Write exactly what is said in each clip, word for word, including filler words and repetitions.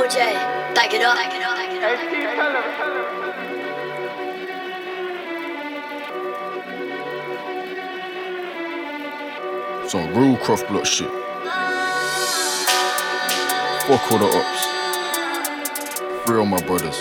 O J, back it up. Back it up. Back it up. Some real Croft Block shit. Fuck all the ops. Free all my brothers.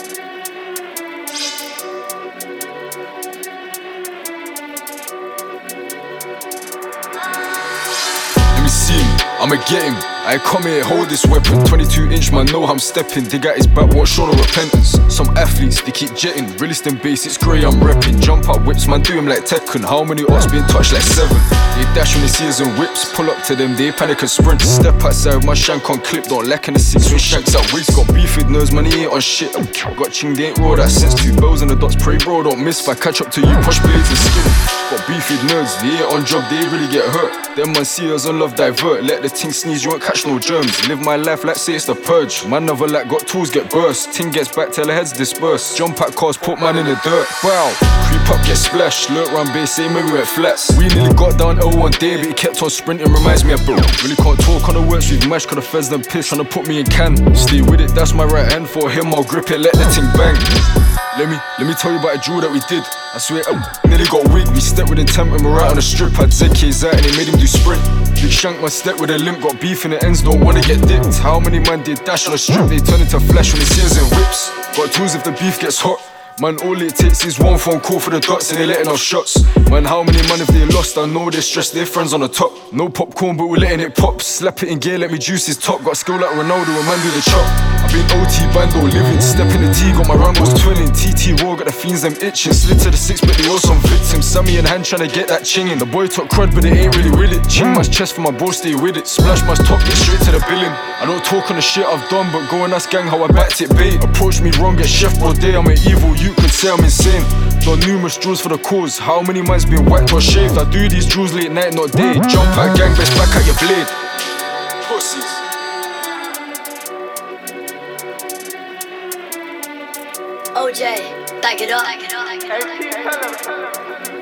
Let me see him, I'ma get him. I come here, hold this weapon. twenty-two inch man, know how I'm stepping. Dig at his back, what show no repentance. Some athletes, they keep jetting. Realist and basics, grey, I'm repping. Jump out whips, man, do him like Tekken. How many odds being touched like seven? They dash when they see us in whips. Pull up to them, they panic and sprint. Step outside with my shank on clip. Don't lack in the six when shanks out wigs. Got beef with nerves, man, he ain't on shit. Got ching, they ain't raw, that sense. Two bells in the dots, pray bro, don't miss. If I catch up to you, push blades and skin. Got beef with nerds, they ain't on job, they really get hurt. Them man see us on love divert. Let the ting sneeze, you won't catch no germs. Live my life like say it's the purge. Man never like got tools get burst. Ting gets back till the heads disperse. Jump at cars, put man in the dirt. Wow, creep up, get splashed. Lurk round base, say maybe we went flats. We nearly got down L one day, but he kept on sprinting. Reminds me of bro. Really can't talk on the works we've mashed. Cause the feds them piss trying to put me in can. Stay with it, that's my right hand. For him, I'll grip it, let the ting bang. Let me, let me tell you about a drill that we did. I swear, I nearly got wig. We stepped with intent when we're out on the strip. Had Z Ks out and they made him do sprint. Big shank man step with a limp. Got beef in the ends, don't wanna get dipped. How many man did dash on the strip? They turn into flash when they see us in whips. Got tools if the beef gets hot. Man, all it takes is one phone call for the dots and they letting off shots. Man, how many man if they lost? I know they're stressed, their friends on the top. No popcorn, but we're letting it pop. Slap it in gear, let me juice his top. Got skill like Ronaldo and man do the chop. I've been O T bando living, step in the T, got my Rambos twinning. T T raw, got the fiends them itching. Slid to the six, but they all some victims. Sammy and hand trying to get that chinging. The boy talk crud, but they ain't really with it. Ching my chest for my bro, stay with it. Splash my top, get straight to the billing. I don't talk on the shit I've done, but go and ask gang how I backed it bait. Approach me wrong, get chef all day. I'm an evil, you could say I'm insane. Done numerous drills for the cause. How many man's been whacked or shaved? I do these drills late night, not day. Jump at gang, best back at your blade. Pussies. O J, back it up. Back it up. Back it up.